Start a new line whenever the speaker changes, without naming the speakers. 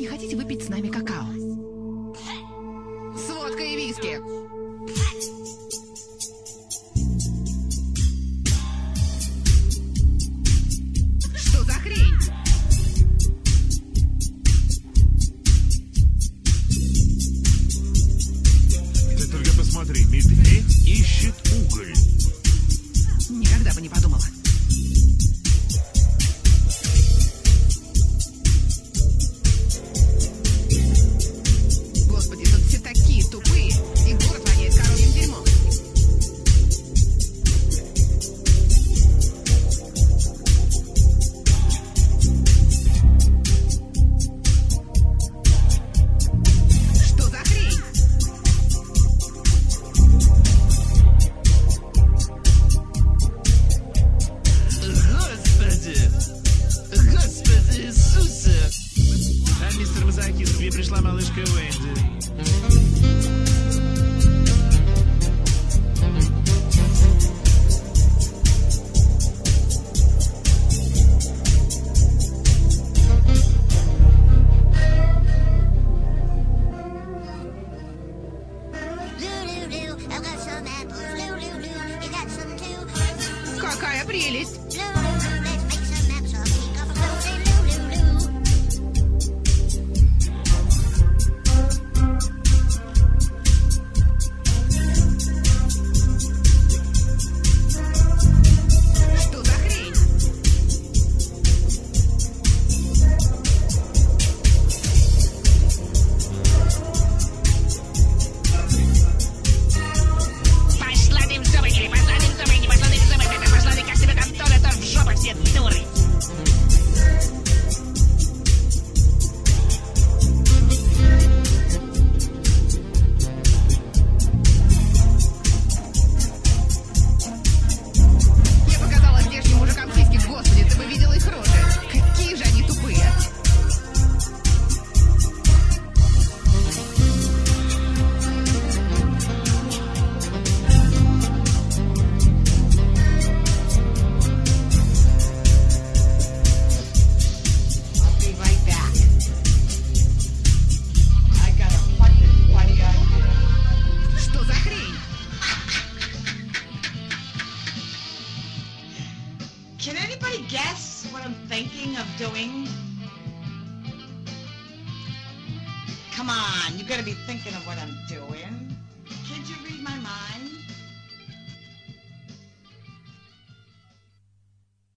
Не хотите выпить с нами какао? С водкой и виски. Что за хрень?
Ты только посмотри, медведь ищет уголь.
Никогда бы не подумала. Господи, тут все такие тупые. И город воняет коровьим дерьмом. Что за хрень?
Господи Иисусе! А мистер Мазаки, к тебе пришла малышка Уэнди.
Lou, I've got some apples. Lou, you got some too.
Какая прелесть!
Lou, let's make some maps of cake off a floaty. Lou.
Что за хрень?
Пошла ты в зубы, не пошла ты в зубы, не пошла ты в зубы, пошла ты как себе контора, то в жопу все дуры.
Я показала здешним мужикам сиськи, господи, ты бы видела их рожи. Какие же они тупые.
I'll be right back. I got a fucking funny idea.
Что за хрень?
Can anybody guess what I'm thinking of doing? Come on, you gotta be thinking of what I'm doing.